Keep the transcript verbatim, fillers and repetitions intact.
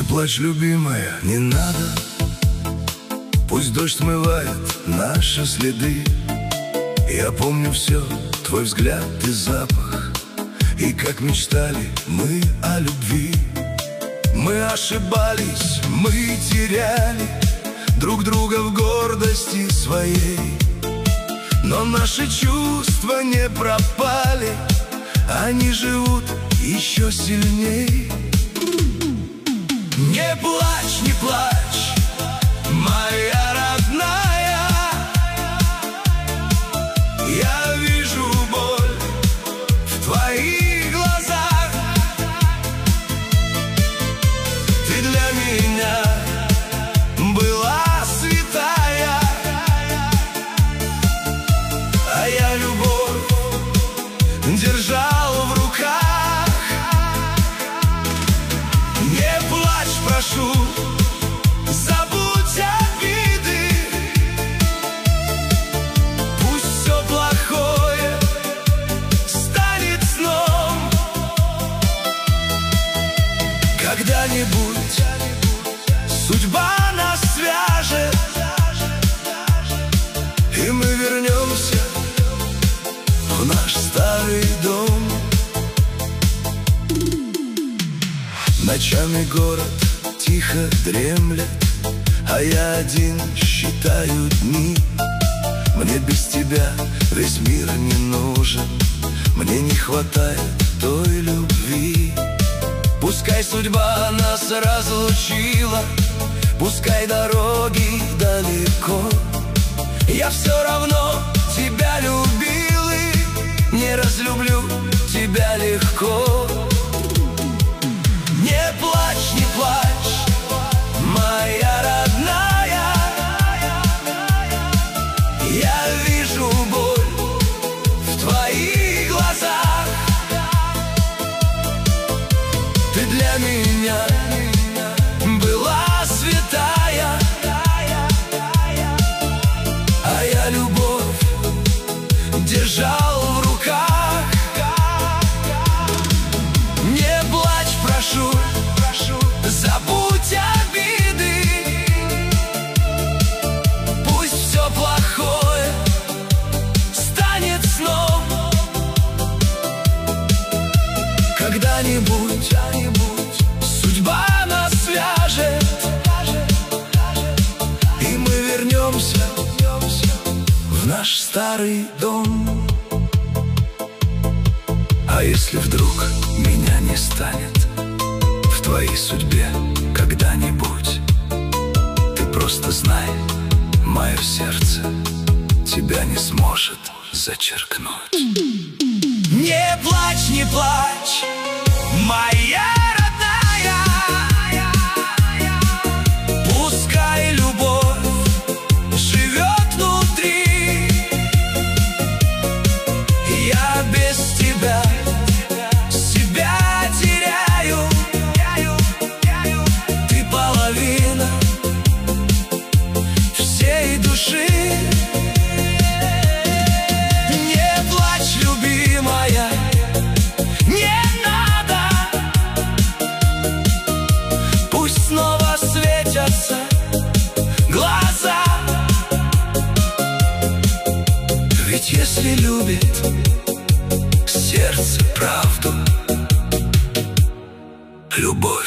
плачь, любимая, не надо. Пусть дождь смывает наши следы. Я помню все, твой взгляд и запах, и как мечтали мы о любви. Мы ошибались, мы теряли друг друга в гордости своей, но наши чувства не пропали, они живут еще сильней. Не плачь, не плачь, моя родная, я вижу боль в твоих глазах. Ты для меня была святая, а я любовь держал в руках. Не плачь, прошу, забудь обиды. Пусть все плохое станет сном. Когда-нибудь судьба нас свяжет, и мы вернемся в наш старый дом. Ночами город тихо дремлет, а я один считаю дни. Мне без тебя весь мир не нужен, мне не хватает той любви. Пускай судьба нас разлучила, пускай дороги далеко, я все равно тебя любил и не разлюблю тебя легко. Не плачь, не плачь, моя родная, я вижу боль в твоих глазах. Ты для меня была святая, а я любовь держал в руках. Не плачь, прошу, забудь обиды. Пусть все плохое станет сном. Когда-нибудь судьба нас свяжет, и мы вернемся в наш старый дом. А если вдруг меня не станет в твоей судьбе когда-нибудь, ты просто знай, мое сердце тебя не сможет зачеркнуть. Не плачь, не плачь, моя родная, пускай любовь живет внутри. Я без тебя себя теряю, ты половина всей души. Не плачь, любимая, не надо. Пусть снова светятся глаза, ведь если любит сердце правду, любовь